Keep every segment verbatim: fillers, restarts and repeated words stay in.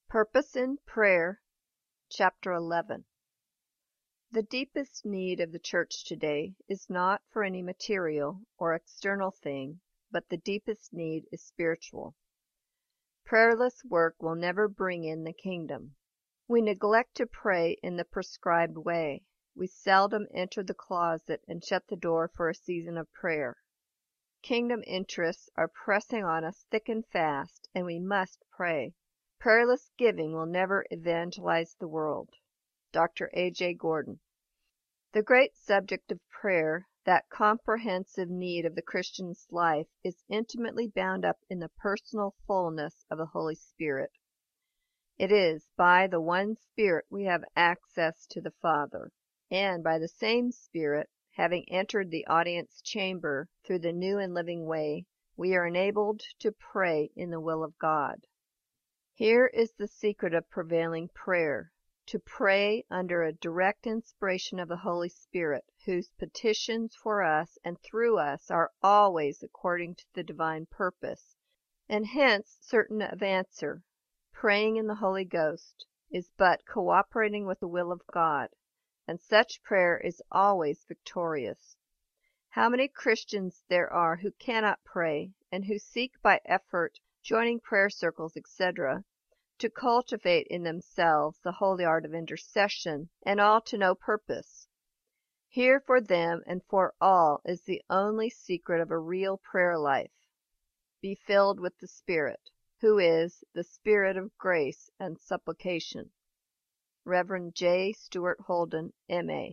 Purpose in Prayer, Chapter eleven. The deepest need of the church today is not for any material or external thing, but the deepest need is spiritual. Prayerless work will never bring in the kingdom. We neglect to pray in the prescribed way. We seldom enter the closet and shut the door for a season of prayer. Kingdom interests are pressing on us thick and fast, and we must pray. Prayerless giving will never evangelize the world. Doctor A J Gordon. The great subject of prayer, that comprehensive need of the Christian's life, is intimately bound up in the personal fullness of the Holy Spirit. It is by the one Spirit we have access to the Father, and by the same Spirit, having entered the audience chamber through the new and living way, we are enabled to pray in the will of God. Here is the secret of prevailing prayer, to pray under a direct inspiration of the Holy Spirit, whose petitions for us and through us are always according to the divine purpose, and hence certain of answer. Praying in the Holy Ghost is but cooperating with the will of God, and such prayer is always victorious. How many Christians there are who cannot pray, and who seek by effort, joining prayer circles, et cetera, to cultivate in themselves the holy art of intercession, and all to no purpose. Here for them and for all is the only secret of a real prayer life. Be filled with the Spirit, who is the Spirit of grace and supplication. Reverend J. Stuart Holden, M A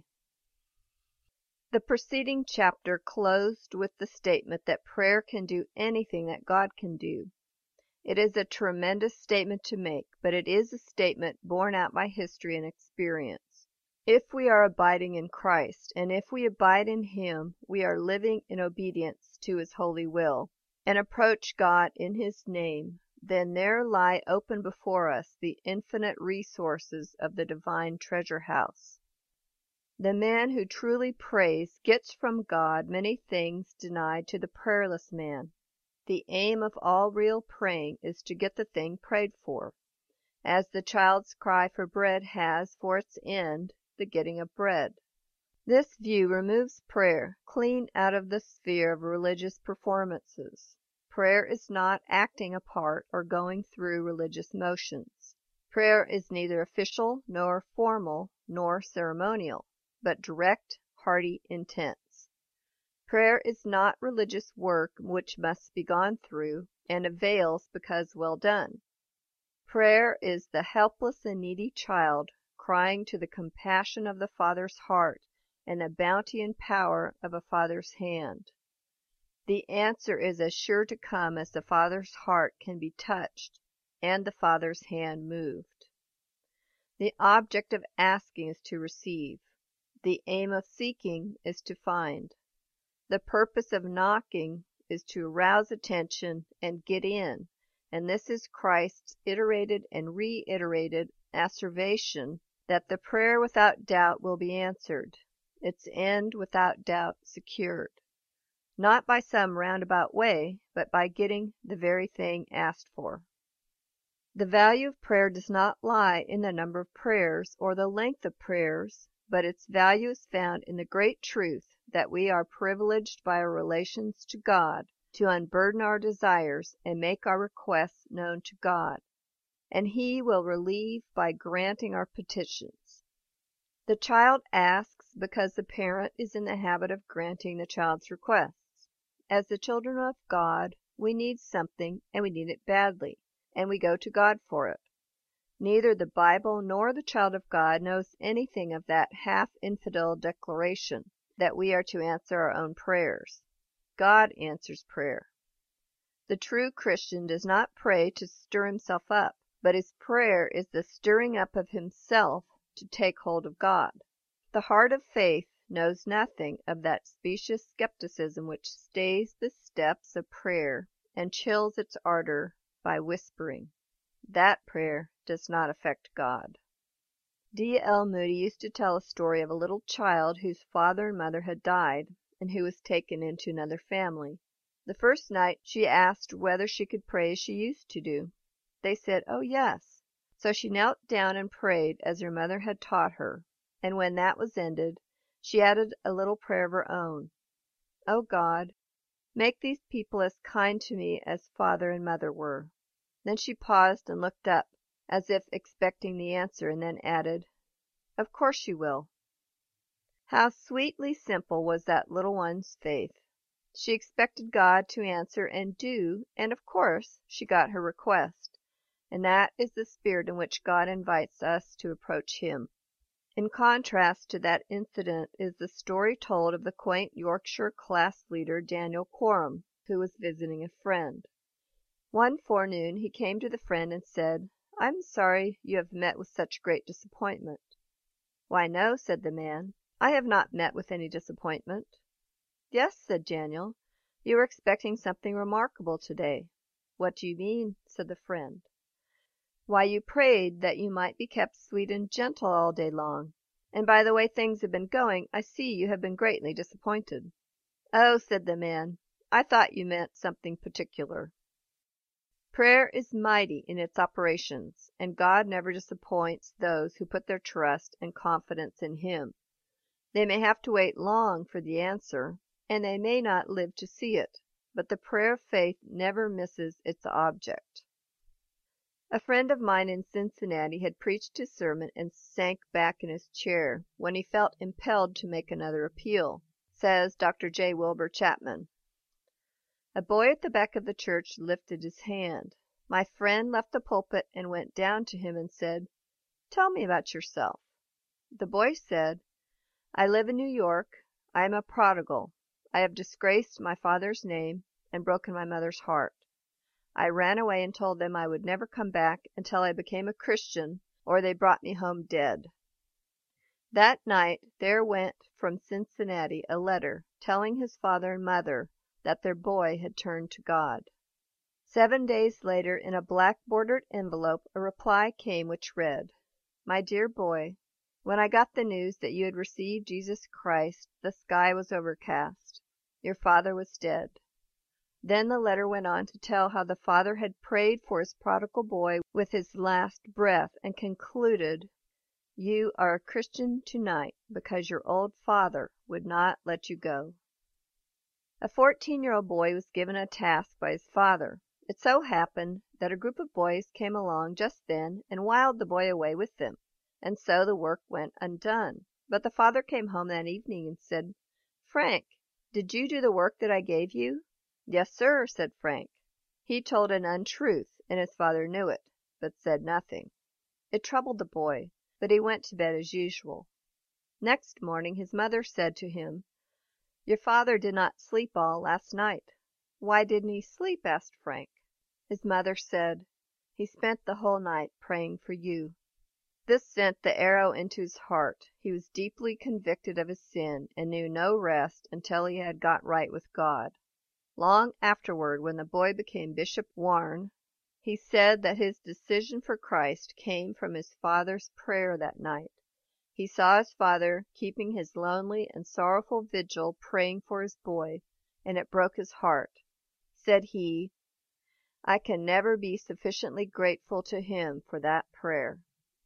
The preceding chapter closed with the statement that prayer can do anything that God can do. It is a tremendous statement to make, but it is a statement borne out by history and experience. If we are abiding in Christ, and if we abide in Him, we are living in obedience to His holy will, and approach God in His name, then there lie open before us the infinite resources of the divine treasure house. The man who truly prays gets from God many things denied to the prayerless man. The aim of all real praying is to get the thing prayed for, as the child's cry for bread has for its end the getting of bread. This view removes prayer clean out of the sphere of religious performances. Prayer is not acting a part or going through religious motions. Prayer is neither official nor formal nor ceremonial, but direct, hearty, intense. Prayer is not religious work which must be gone through, and avails because well done. Prayer is the helpless and needy child crying to the compassion of the Father's heart and the bounty and power of a Father's hand. The answer is as sure to come as the Father's heart can be touched and the Father's hand moved. The object of asking is to receive. The aim of seeking is to find. The purpose of knocking is to arouse attention and get in, and this is Christ's iterated and reiterated asseveration that the prayer without doubt will be answered, its end without doubt secured, not by some roundabout way, but by getting the very thing asked for. The value of prayer does not lie in the number of prayers or the length of prayers, but its value is found in the great truth that we are privileged by our relations to God to unburden our desires and make our requests known to God, and He will relieve by granting our petitions. The child asks because the parent is in the habit of granting the child's requests. As the children of God, we need something, and we need it badly, and we go to God for it. Neither the Bible nor the child of God knows anything of that half-infidel declaration that we are to answer our own prayers. God answers prayer. The true Christian does not pray to stir himself up, but his prayer is the stirring up of himself to take hold of God. The heart of faith knows nothing of that specious skepticism which stays the steps of prayer and chills its ardor by whispering. That prayer does not affect God. D. L. Moody used to tell a story of a little child whose father and mother had died, and who was taken into another family. The first night she asked whether she could pray as she used to do. They said, "Oh, yes." So she knelt down and prayed as her mother had taught her, and when that was ended, she added a little prayer of her own. "O God, make these people as kind to me as father and mother were." Then she paused and looked up, as if expecting the answer, and then added, "Of course you will." How sweetly simple was that little one's faith! She expected God to answer and do, and of course she got her request. And that is the spirit in which God invites us to approach Him. In contrast to that incident is the story told of the quaint Yorkshire class leader Daniel Quorum, who was visiting a friend. One forenoon he came to the friend and said, "I am sorry you have met with such great disappointment." "Why, no," said the man, "I have not met with any disappointment." "Yes," said Daniel, "you were expecting something remarkable today." "What do you mean?" said the friend. "Why, you prayed that you might be kept sweet and gentle all day long, and by the way things have been going, I see you have been greatly disappointed." "Oh," said the man, "I thought you meant something particular." Prayer is mighty in its operations, and God never disappoints those who put their trust and confidence in Him. They may have to wait long for the answer, and they may not live to see it, but the prayer of faith never misses its object. A friend of mine in Cincinnati had preached his sermon and sank back in his chair when he felt impelled to make another appeal, says Doctor J. Wilbur Chapman. A boy at the back of the church lifted his hand. My friend left the pulpit and went down to him and said, "Tell me about yourself." The boy said, "I live in New York. I am a prodigal. I have disgraced my father's name and broken my mother's heart. I ran away and told them I would never come back until I became a Christian, or they brought me home dead." That night there went from Cincinnati a letter telling his father and mother that their boy had turned to God. Seven days later, in a black-bordered envelope, a reply came which read, "My dear boy, when I got the news that you had received Jesus Christ, the sky was overcast. Your father was dead." Then the letter went on to tell how the father had prayed for his prodigal boy with his last breath, and concluded, "You are a Christian tonight because your old father would not let you go." A fourteen-year-old boy was given a task by his father. It so happened that a group of boys came along just then and wiled the boy away with them, and so the work went undone. But the father came home that evening and said, "Frank, did you do the work that I gave you?" "Yes, sir," said Frank. He told an untruth, and his father knew it, but said nothing. It troubled the boy, but he went to bed as usual. Next morning his mother said to him, "Your father did not sleep all last night." "Why didn't he sleep?" asked Frank. His mother said, "He spent the whole night praying for you." This sent the arrow into his heart. He was deeply convicted of his sin and knew no rest until he had got right with God. Long afterward, when the boy became Bishop Warne, he said that his decision for Christ came from his father's prayer that night. He saw his father keeping his lonely and sorrowful vigil praying for his boy, and it broke his heart. Said he, "I can never be sufficiently grateful to Him for that prayer."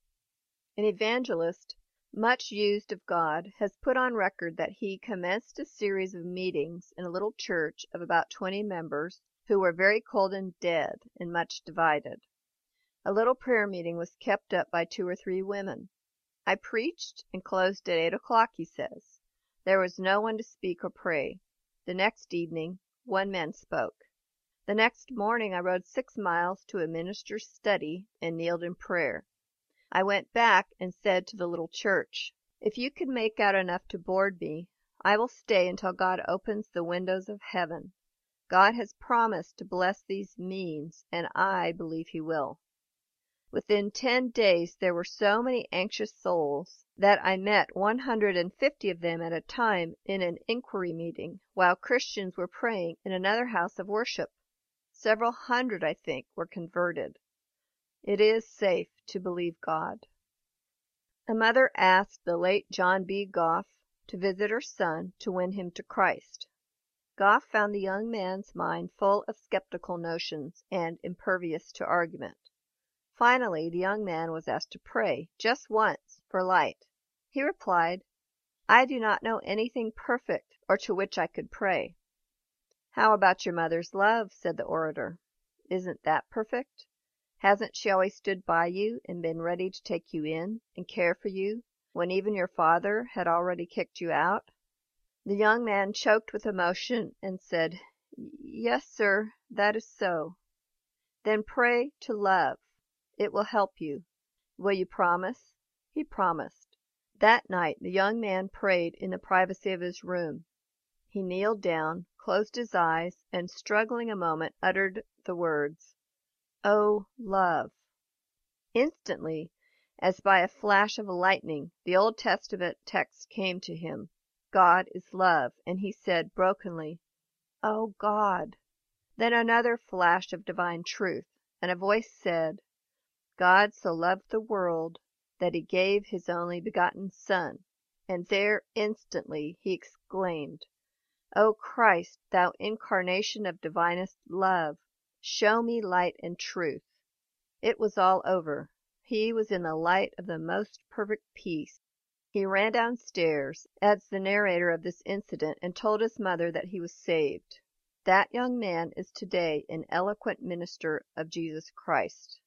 An evangelist, much used of God, has put on record that he commenced a series of meetings in a little church of about twenty members who were very cold and dead and much divided. A little prayer meeting was kept up by two or three women. "I preached and closed at eight o'clock," he says. "There was no one to speak or pray. The next evening one man spoke. The next morning I rode six miles to a minister's study and kneeled in prayer. I went back and said to the little church, 'If you can make out enough to board me, I will stay until God opens the windows of heaven. God has promised to bless these means, and I believe He will.' Within ten days there were so many anxious souls that I met one hundred and fifty of them at a time in an inquiry meeting, while Christians were praying in another house of worship. Several hundred, I think, were converted. It is safe to believe God." A mother asked the late John B. Goff to visit her son to win him to Christ. Goff found the young man's mind full of skeptical notions and impervious to argument. Finally, the young man was asked to pray, just once, for light. He replied, "I do not know anything perfect or to which I could pray." "How about your mother's love?" said the orator. "Isn't that perfect? Hasn't she always stood by you and been ready to take you in and care for you when even your father had already kicked you out?" The young man choked with emotion and said, "Yes, sir, that is so." "Then pray to love. It will help you. Will you promise?" He promised. That night the young man prayed in the privacy of his room. He kneeled down, closed his eyes, and struggling a moment uttered the words, "Oh, love." Instantly, as by a flash of lightning, the Old Testament text came to him, "God is love," and he said brokenly, "Oh, God." Then another flash of divine truth, and a voice said, "God so loved the world that he gave his only begotten Son," and there instantly he exclaimed, "O Christ, thou incarnation of divinest love, show me light and truth." It was all over. He was in the light of the most perfect peace. He ran downstairs, adds the narrator of this incident, and told his mother that he was saved. That young man is today an eloquent minister of Jesus Christ.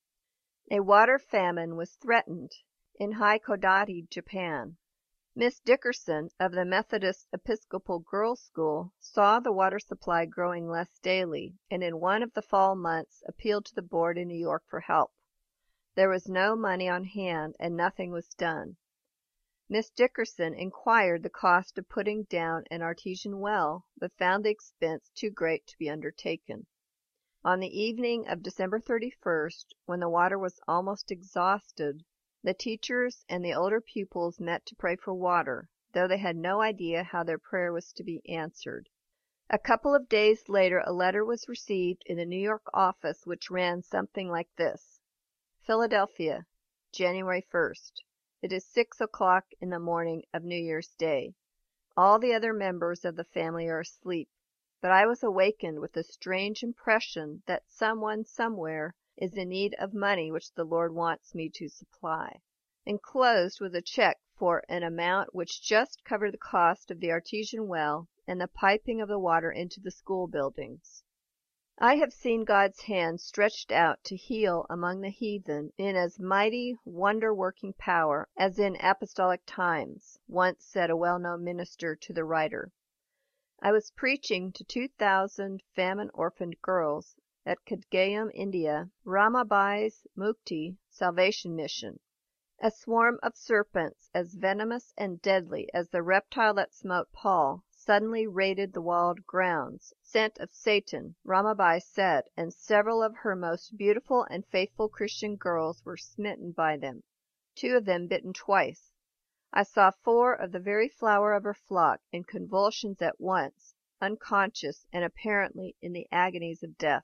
A water famine was threatened in Haikodate, Japan. Miss Dickerson of the Methodist Episcopal Girls' School saw the water supply growing less daily, and in one of the fall months appealed to the board in New York for help. There was no money on hand, and nothing was done. Miss Dickerson inquired the cost of putting down an artesian well, but found the expense too great to be undertaken. On the evening of December thirty-first, when the water was almost exhausted, the teachers and the older pupils met to pray for water, though they had no idea how their prayer was to be answered. A couple of days later a letter was received in the New York office which ran something like this: Philadelphia, January first. It is six o'clock in the morning of New Year's Day. All the other members of the family are asleep, but I was awakened with a strange impression that someone somewhere is in need of money which the Lord wants me to supply. Enclosed was a check for an amount which just covered the cost of the artesian well and the piping of the water into the school buildings. I have seen God's hand stretched out to heal among the heathen in as mighty wonder-working power as in apostolic times, once said a well-known minister to the writer. I was preaching to two thousand famine-orphaned girls at Kadgayam, India, Ramabai's Mukti Salvation Mission. A swarm of serpents as venomous and deadly as the reptile that smote Paul suddenly raided the walled grounds. Sent of Satan, Ramabai said, and several of her most beautiful and faithful Christian girls were smitten by them, two of them bitten twice. I saw four of the very flower of her flock in convulsions at once, unconscious and apparently in the agonies of death.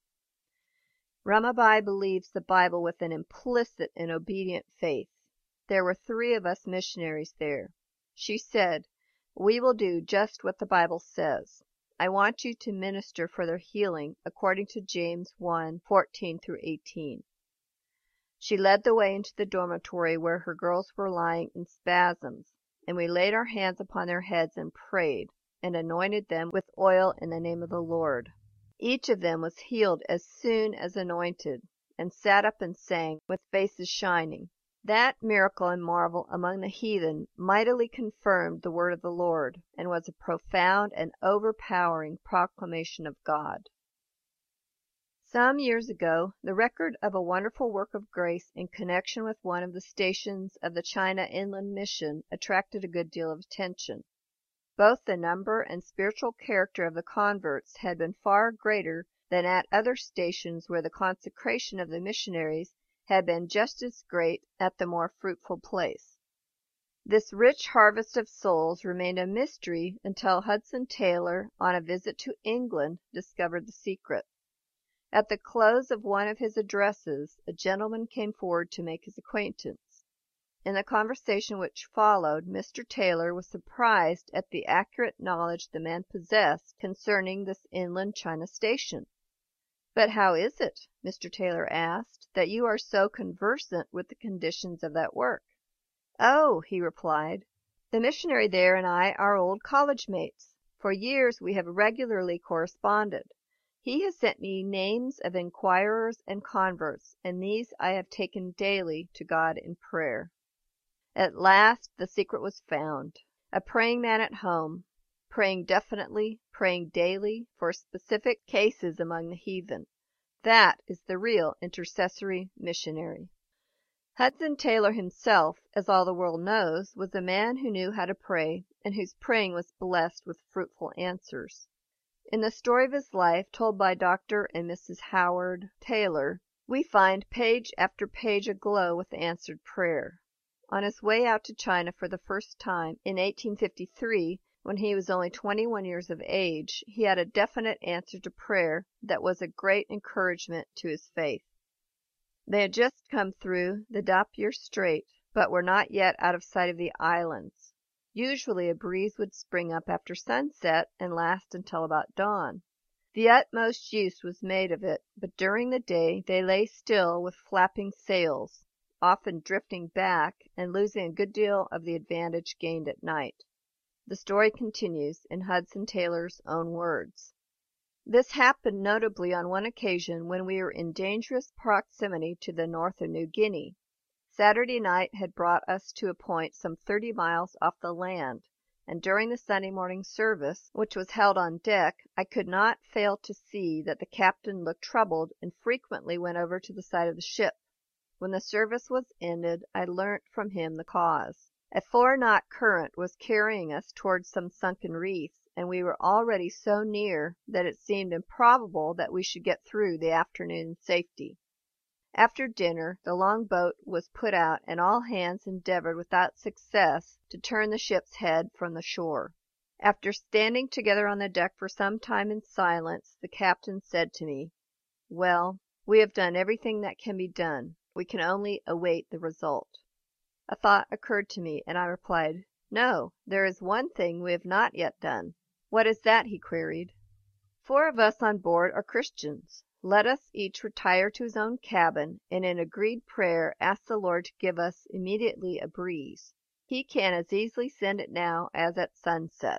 Ramabai believes the Bible with an implicit and obedient faith. There were three of us missionaries there. She said, "We will do just what the Bible says. I want you to minister for their healing according to James one, fourteen through eighteen. She led the way into the dormitory where her girls were lying in spasms, and we laid our hands upon their heads and prayed, and anointed them with oil in the name of the Lord. Each of them was healed as soon as anointed, and sat up and sang, with faces shining. That miracle and marvel among the heathen mightily confirmed the word of the Lord, and was a profound and overpowering proclamation of God. Some years ago, the record of a wonderful work of grace in connection with one of the stations of the China Inland Mission attracted a good deal of attention. Both the number and spiritual character of the converts had been far greater than at other stations where the consecration of the missionaries had been just as great at the more fruitful place. This rich harvest of souls remained a mystery until Hudson Taylor, on a visit to England, discovered the secret. At the close of one of his addresses, a gentleman came forward to make his acquaintance. In the conversation which followed, Mister Taylor was surprised at the accurate knowledge the man possessed concerning this inland China station. "But how is it," Mister Taylor asked, "that you are so conversant with the conditions of that work?" "Oh," he replied, "the missionary there and I are old college mates. For years we have regularly corresponded. He has sent me names of inquirers and converts, and these I have taken daily to God in prayer." At last the secret was found. A praying man at home, praying definitely, praying daily for specific cases among the heathen. That is the real intercessory missionary. Hudson Taylor himself, as all the world knows, was a man who knew how to pray, and whose praying was blessed with fruitful answers. In the story of his life, told by Doctor and Missus Howard Taylor, we find page after page aglow with answered prayer. On his way out to China for the first time, in eighteen fifty-three, when he was only twenty-one years of age, he had a definite answer to prayer that was a great encouragement to his faith. They had just come through the Dampier Strait, but were not yet out of sight of the islands. Usually a breeze would spring up after sunset and last until about dawn. The utmost use was made of it, but during the day they lay still with flapping sails, often drifting back and losing a good deal of the advantage gained at night. The story continues in Hudson Taylor's own words. This happened notably on one occasion when we were in dangerous proximity to the north of New Guinea. Saturday night had brought us to a point some thirty miles off the land, and during the Sunday morning service, which was held on deck, I could not fail to see that the captain looked troubled and frequently went over to the side of the ship. When the service was ended, I learnt from him the cause. A four-knot current was carrying us towards some sunken reefs, and we were already so near that it seemed improbable that we should get through the afternoon in safety. After dinner the long boat was put out, and all hands endeavored without success to turn the ship's head from the shore. After standing together on the deck for some time in silence, the captain said to me, "Well, we have done everything that can be done. We can only await the result." A thought occurred to me, and I replied, "No, there is one thing we have not yet done." "What is that?" he queried. "Four of us on board are Christians. Let us each retire to his own cabin, and in agreed prayer ask the Lord to give us immediately a breeze. He can as easily send it now as at sunset."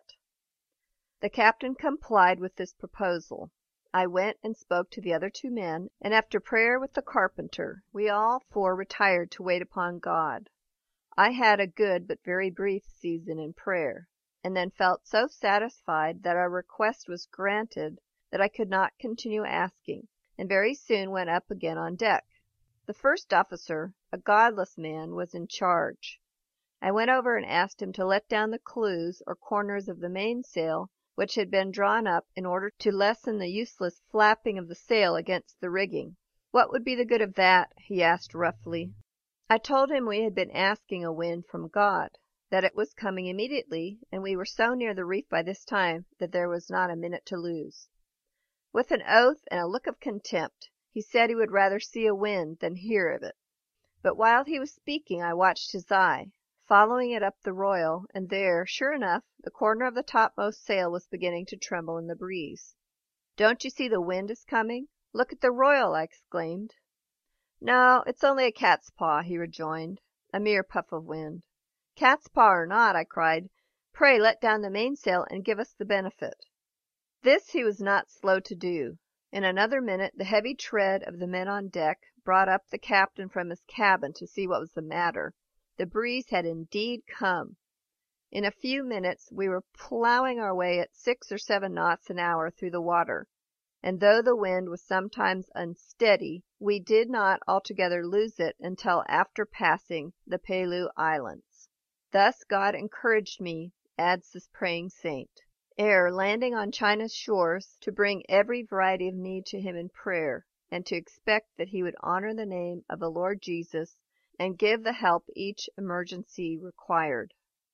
The captain complied with this proposal. I went and spoke to the other two men, and after prayer with the carpenter, we all four retired to wait upon God. I had a good but very brief season in prayer, and then felt so satisfied that our request was granted that I could not continue asking, and very soon went up again on deck. The first officer, a godless man, was in charge. I went over and asked him to let down the clews or corners of the mainsail, which had been drawn up in order to lessen the useless flapping of the sail against the rigging. "What would be the good of that?" he asked roughly. I told him we had been asking a wind from God, that it was coming immediately, and we were so near the reef by this time that there was not a minute to lose. With an oath and a look of contempt, he said he would rather see a wind than hear of it. But while he was speaking I watched his eye, following it up the royal, and there, sure enough, the corner of the topmost sail was beginning to tremble in the breeze. "Don't you see the wind is coming? Look at the royal!" I exclaimed. "No, it's only a cat's paw," he rejoined, "a mere puff of wind." "Cat's paw or not," I cried, "pray let down the mainsail and give us the benefit." This he was not slow to do. In another minute the heavy tread of the men on deck brought up the captain from his cabin to see what was the matter. The breeze had indeed come. In a few minutes we were plowing our way at six or seven knots an hour through the water, and though the wind was sometimes unsteady, we did not altogether lose it until after passing the Pelew Islands. Thus God encouraged me, adds this praying saint, ere landing on China's shores, to bring every variety of need to him in prayer, and to expect that he would honor the name of the Lord Jesus and give the help each emergency required.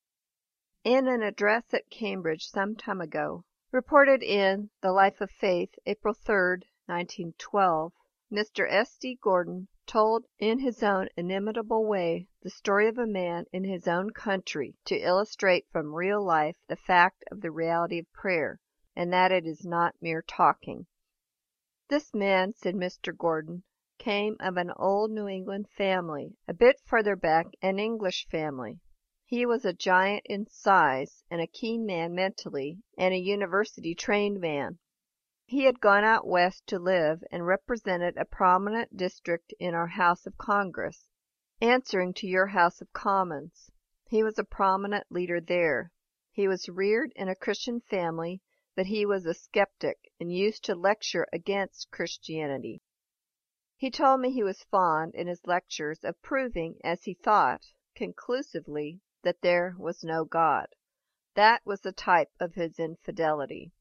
In an address at Cambridge some time ago, reported in The Life of Faith, April third, nineteen twelve, Mister S. D. Gordon told in his own inimitable way the story of a man in his own country to illustrate from real life the fact of the reality of prayer, and that it is not mere talking. "This man," said Mister Gordon, "came of an old New England family, a bit further back an English family. He was a giant in size, and a keen man mentally, and a university-trained man. He had gone out West to live and represented a prominent district in our House of Congress, answering to your House of Commons. He was a prominent leader there. He was reared in a Christian family, but he was a skeptic and used to lecture against Christianity. He told me he was fond, in his lectures, of proving, as he thought, conclusively, that there was no God. That was the type of his infidelity.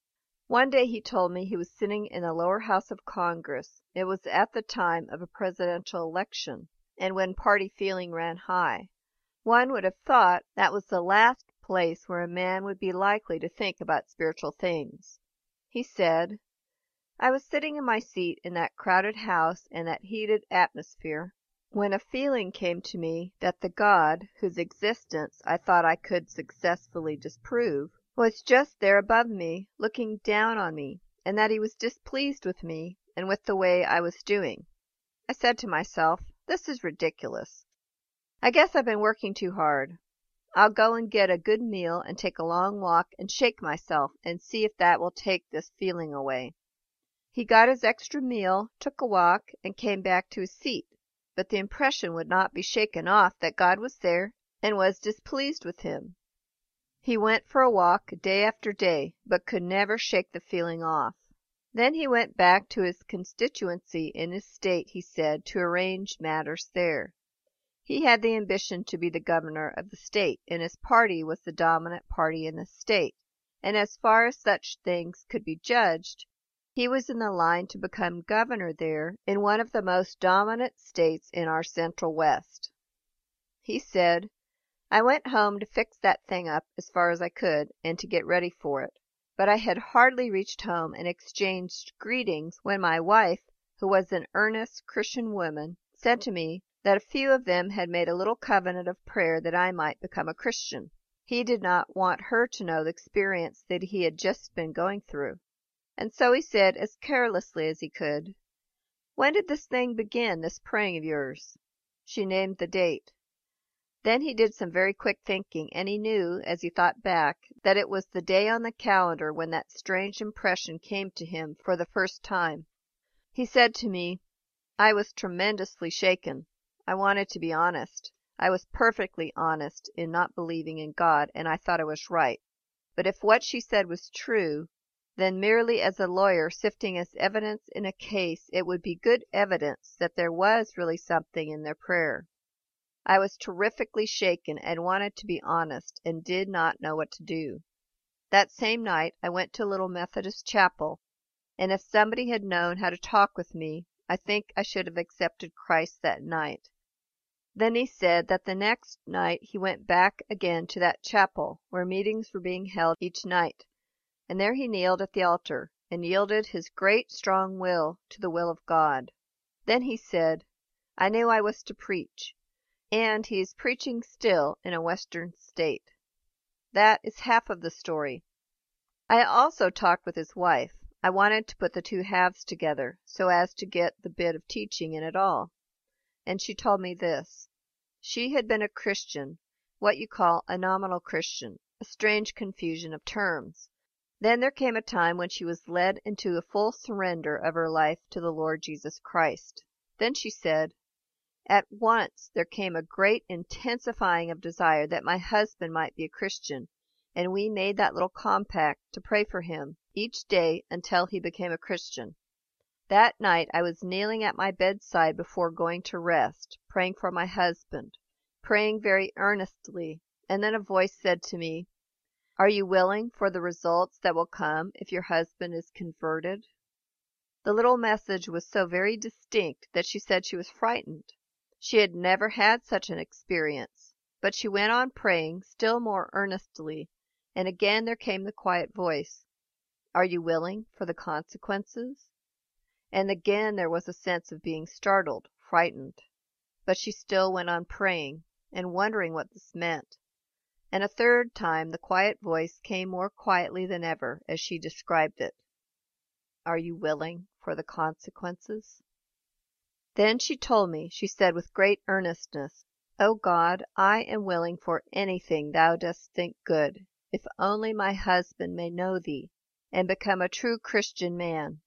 One day he told me he was sitting in the lower house of Congress. It was at the time of a presidential election, and when party feeling ran high. One would have thought that was the last place where a man would be likely to think about spiritual things. He said, "I was sitting in my seat in that crowded house and that heated atmosphere, when a feeling came to me that the God, whose existence I thought I could successfully disprove, was just there above me, looking down on me, and that he was displeased with me and with the way I was doing. I said to myself, 'This is ridiculous. I guess I've been working too hard. I'll go and get a good meal and take a long walk and shake myself and see if that will take this feeling away.' He got his extra meal, took a walk, and came back to his seat, but the impression would not be shaken off that God was there and was displeased with him. He went for a walk day after day, but could never shake the feeling off. Then he went back to his constituency in his state, he said, to arrange matters there. He had the ambition to be the governor of the state, and his party was the dominant party in the state, and as far as such things could be judged, he was in the line to become governor there in one of the most dominant states in our Central West. He said, 'I went home to fix that thing up as far as I could, and to get ready for it. But I had hardly reached home and exchanged greetings when my wife, who was an earnest Christian woman, said to me that a few of them had made a little covenant of prayer that I might become a Christian.' He did not want her to know the experience that he had just been going through. And so he said, as carelessly as he could, 'When did this thing begin, this praying of yours?' She named the date. Then he did some very quick thinking, and he knew, as he thought back, that it was the day on the calendar when that strange impression came to him for the first time. He said to me, 'I was tremendously shaken. I wanted to be honest. I was perfectly honest in not believing in God, and I thought I was right. But if what she said was true, then merely as a lawyer sifting as evidence in a case, it would be good evidence that there was really something in their prayer. I was terrifically shaken and wanted to be honest and did not know what to do. That same night I went to a little Methodist chapel, and if somebody had known how to talk with me, I think I should have accepted Christ that night.' Then he said that the next night he went back again to that chapel where meetings were being held each night, and there he kneeled at the altar and yielded his great strong will to the will of God. Then he said, 'I knew I was to preach,' and he is preaching still in a Western state. That is half of the story. I also talked with his wife. I wanted to put the two halves together, so as to get the bit of teaching in it all. And she told me this. She had been a Christian, what you call a nominal Christian, a strange confusion of terms. Then there came a time when she was led into a full surrender of her life to the Lord Jesus Christ. Then she said, 'At once there came a great intensifying of desire that my husband might be a Christian, and we made that little compact to pray for him each day until he became a Christian. That night I was kneeling at my bedside before going to rest, praying for my husband, praying very earnestly, and then a voice said to me, "Are you willing for the results that will come if your husband is converted?" The little message was so very distinct that she said she was frightened. She had never had such an experience, but she went on praying still more earnestly, and again there came the quiet voice, "Are you willing for the consequences?" And again there was a sense of being startled, frightened. But she still went on praying, and wondering what this meant. And a third time the quiet voice came more quietly than ever, as she described it. Are you willing for the consequences?" Then she told me, she said with great earnestness, "O God, I am willing for anything thou dost think good, if only my husband may know thee, and become a true Christian man."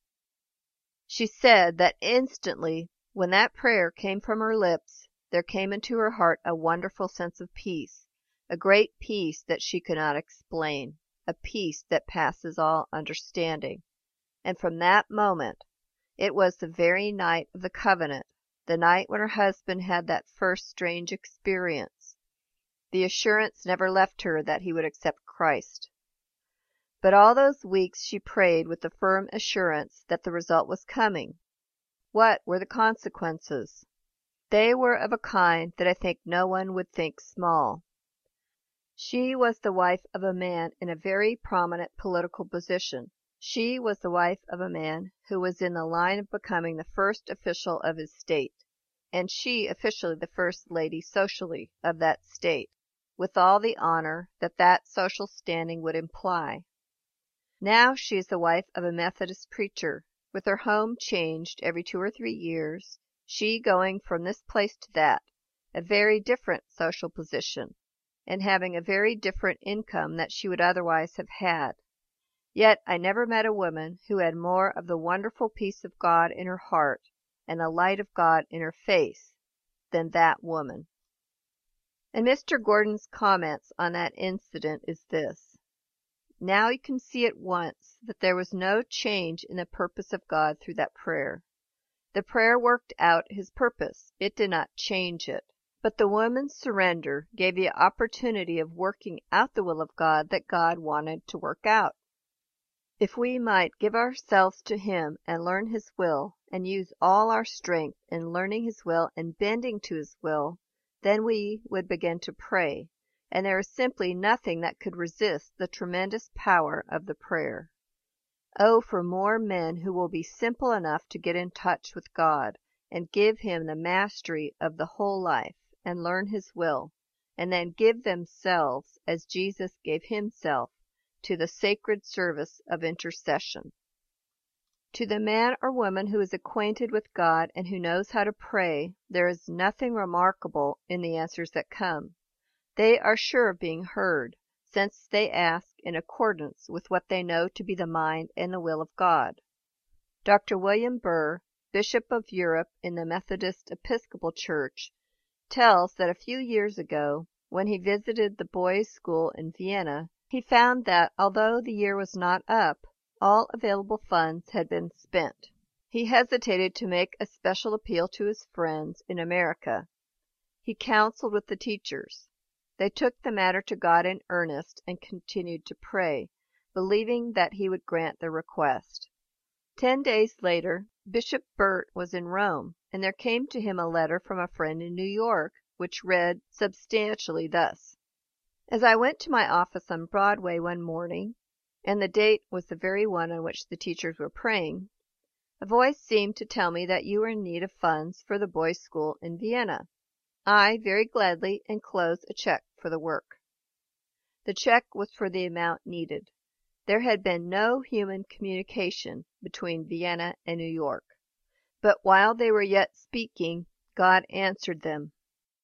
She said that instantly, when that prayer came from her lips, there came into her heart a wonderful sense of peace, a great peace that she could not explain, a peace that passes all understanding. And from that moment, it was the very night of the covenant, the night when her husband had that first strange experience, the assurance never left her that he would accept Christ. But all those weeks she prayed with the firm assurance that the result was coming. What were the consequences? They were of a kind that I think no one would think small. She was the wife of a man in a very prominent political position. She was the wife of a man who was in the line of becoming the first official of his state, and she officially the first lady socially of that state, with all the honor that that social standing would imply. Now she is the wife of a Methodist preacher, with her home changed every two or three years, she going from this place to that, a very different social position, and having a very different income that she would otherwise have had. Yet I never met a woman who had more of the wonderful peace of God in her heart and the light of God in her face than that woman. And Mister Gordon's comments on that incident is this: "Now you can see at once that there was no change in the purpose of God through that prayer. The prayer worked out his purpose. It did not change it. But the woman's surrender gave the opportunity of working out the will of God that God wanted to work out. If we might give ourselves to him and learn his will, and use all our strength in learning his will and bending to his will, then we would begin to pray, and there is simply nothing that could resist the tremendous power of the prayer. Oh, for more men who will be simple enough to get in touch with God and give him the mastery of the whole life and learn his will, and then give themselves, as Jesus gave himself, to the sacred service of intercession. To the man or woman who is acquainted with God and who knows how to pray, there is nothing remarkable in the answers that come. They are sure of being heard, since they ask in accordance with what they know to be the mind and the will of God. Doctor William Burr, Bishop of Europe in the Methodist Episcopal Church, tells that a few years ago, when he visited the boys' school in Vienna, he found that, although the year was not up, all available funds had been spent. He hesitated to make a special appeal to his friends in America. He counseled with the teachers. They took the matter to God in earnest and continued to pray, believing that he would grant their request. Ten days later, Bishop Burt was in Rome, and there came to him a letter from a friend in New York, which read substantially thus: "As I went to my office on Broadway one morning, and the date was the very one on which the teachers were praying, a voice seemed to tell me that you were in need of funds for the boys' school in Vienna. I very gladly enclosed a check for the work." The check was for the amount needed. There had been no human communication between Vienna and New York. But while they were yet speaking, God answered them.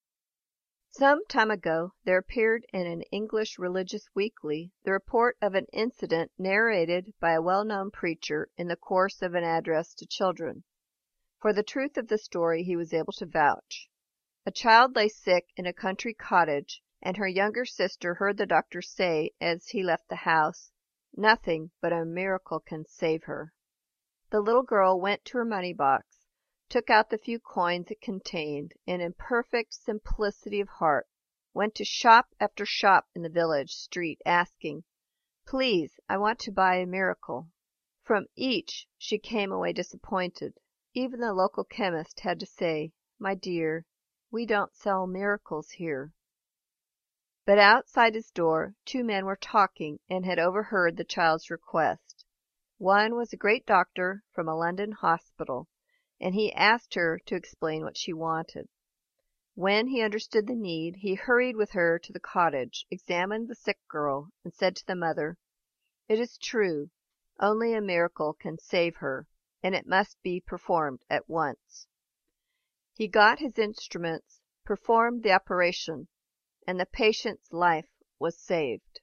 Some time ago there appeared in an English religious weekly the report of an incident narrated by a well-known preacher in the course of an address to children. For the truth of the story he was able to vouch. A child lay sick in a country cottage, and her younger sister heard the doctor say as he left the house, "Nothing but a miracle can save her." The little girl went to her money box, took out the few coins it contained, and in perfect simplicity of heart went to shop after shop in the village street asking, "Please, I want to buy a miracle." From each she came away disappointed. Even the local chemist had to say, "My dear, we don't sell miracles here." But outside his door two men were talking and had overheard the child's request. One was a great doctor from a London hospital, and he asked her to explain what she wanted. When he understood the need, he hurried with her to the cottage, examined the sick girl, and said to the mother, "It is true. Only a miracle can save her, and it must be performed at once. He got his instruments, performed the operation, and the patient's life was saved.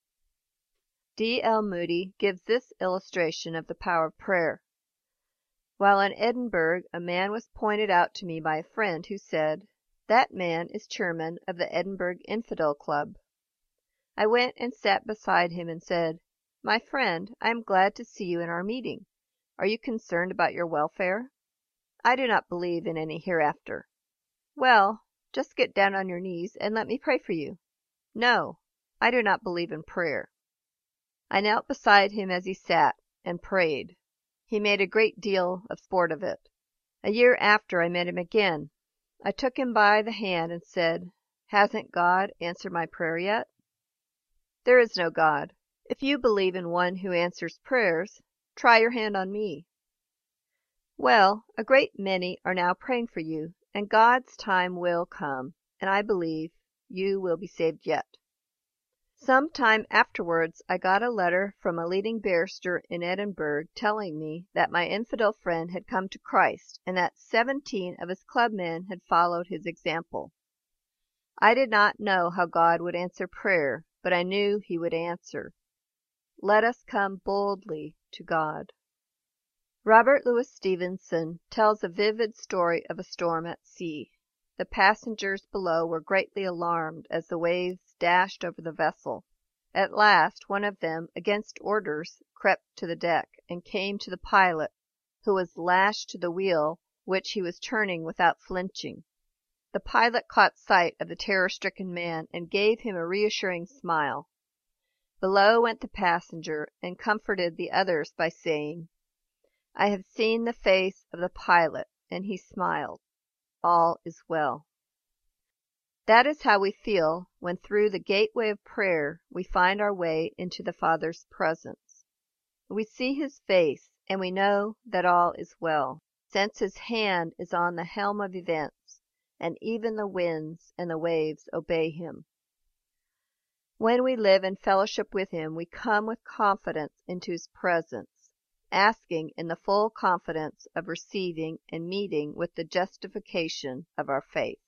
D. L. Moody gives this illustration of the power of prayer. While in Edinburgh, a man was pointed out to me by a friend who said, "That man is chairman of the Edinburgh Infidel Club." I went and sat beside him and said, "My friend, I am glad to see you in our meeting. Are you concerned about your welfare?" "I do not believe in any hereafter." "Well, just get down on your knees and let me pray for you." "No, I do not believe in prayer." I knelt beside him as he sat, and prayed. He made a great deal of sport of it. A year after I met him again. I took him by the hand and said, "Hasn't God answered my prayer yet?" "There is no God. If you believe in one who answers prayers, try your hand on me." "Well, a great many are now praying for you, and God's time will come, and I believe you will be saved yet." Some time afterwards I got a letter from a leading barrister in Edinburgh telling me that my infidel friend had come to Christ, and that seventeen of his clubmen had followed his example. I did not know how God would answer prayer, but I knew he would answer. Let us come boldly to God. Robert Louis Stevenson tells a vivid story of a storm at sea. The passengers below were greatly alarmed as the waves dashed over the vessel. At last one of them, against orders, crept to the deck, and came to the pilot, who was lashed to the wheel, which he was turning without flinching. The pilot caught sight of the terror-stricken man, and gave him a reassuring smile. Below went the passenger, and comforted the others by saying, "I have seen the face of the pilot, and he smiled. All is well." That is how we feel when through the gateway of prayer we find our way into the Father's presence. We see his face, and we know that all is well, since his hand is on the helm of events, and even the winds and the waves obey him. When we live in fellowship with him, we come with confidence into his presence, asking in the full confidence of receiving and meeting with the justification of our faith.